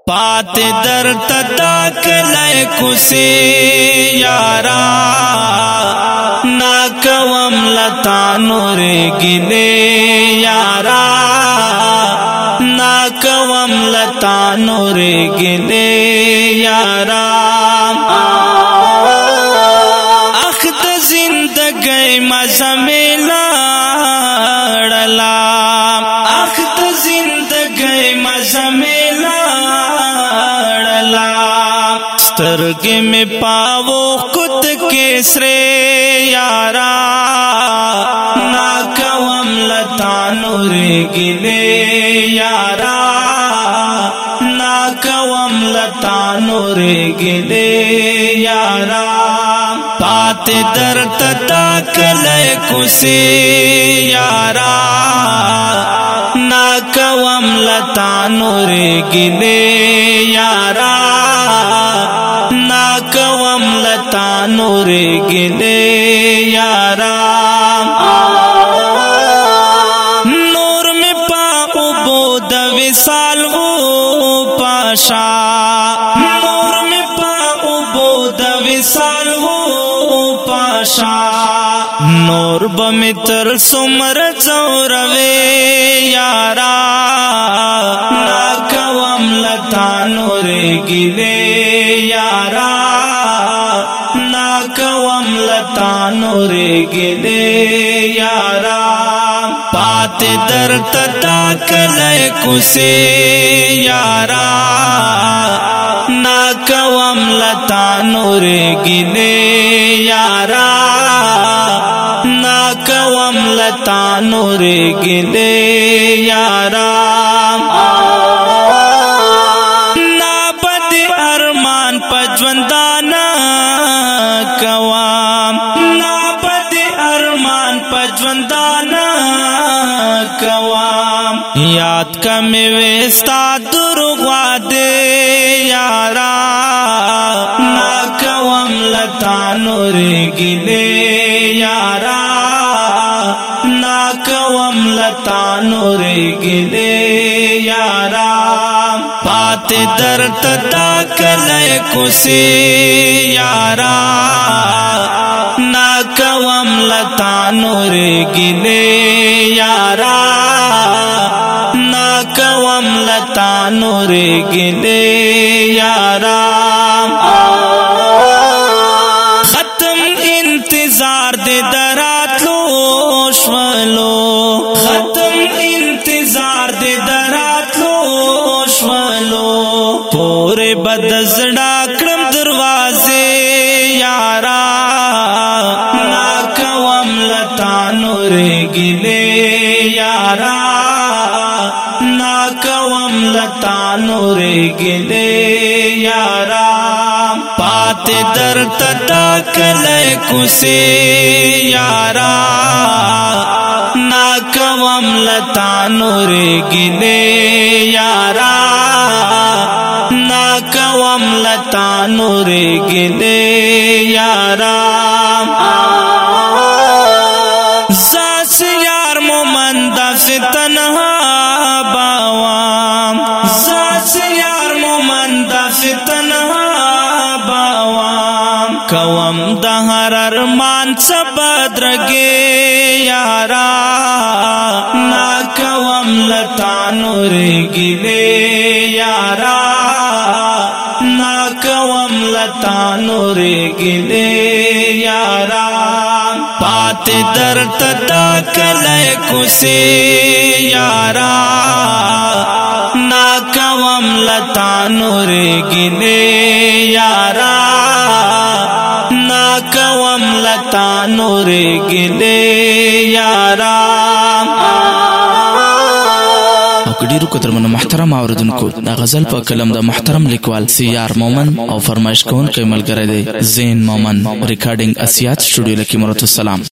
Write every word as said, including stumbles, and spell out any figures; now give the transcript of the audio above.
پات در تتا کلائے کسی یارا نا کوم لتا نور گلے یارا نا کوم لتا نور گلے یارا اخت زندگی مزہ میں لڑلا اخت زندگی مزہ میں سترگی میں پاو کت کے سرے یارا نا کوم لتا نور گلے یارا نا کوم لتا نور گلے یارا پات در تتا کلے کسی یارا نا کوم لتا نور گلے یارا نا کوم لتا نور گلے یارا نور میں پاؤ بود وصال ہو پاشا نور میں پاؤ بود وصال ہو پاشا نور بمتر سمر زوروے یارا نا کوم لتا نور گلے یارا نا کوم لتا نور گلے یارا پات در تتا کلے کسی یارا نا کوم لتا نور گلے یارا نا کوم لتا نور گلے یارا پجوندانا کوام نا پد ارمان پجوندانا کوام یاد کا میں ویستا درغوا دے یارا نا کوم لتا نور گلے یارا نا کوم لتا نور گلے یارا پات در تتا کلے کسی یارا نا کوم لتا نور گلے یارا نا کوم لتا نور گلے یارا ختم انتظار دے درات لو شولو ختم انتظار دے درات لو پورے بدزڑا کرم دروازے یارا نا کوم لتا نور گلے یارا نا کوم لتا نور گلے یارا پات در تتا کلے کسی یارا نا کوم لتا نور گلے یارا نا کوم لتا نور گلے یارا ساس یار مومندہ سے تنہا باوام ساس یار مومندہ سے تنہا باوام کوم دہر ارمان سبدرگے یارا نا کوم لتا نور گلے یارا نا کوم لتا نور گلے یارا پات در تتا کلے کسی یارا نا کوم لتا نور گلے یارا نا کوم لتا نور گلے یارا ډیرو قدرمنو محترم اوریدونکو دا غزل په کلم د محترم لیکوال سیار مومن او فرمایش کوونکی ملګری دی زین مومن ریکارډینګ اسیات سټوډیو لکی مرتو سلام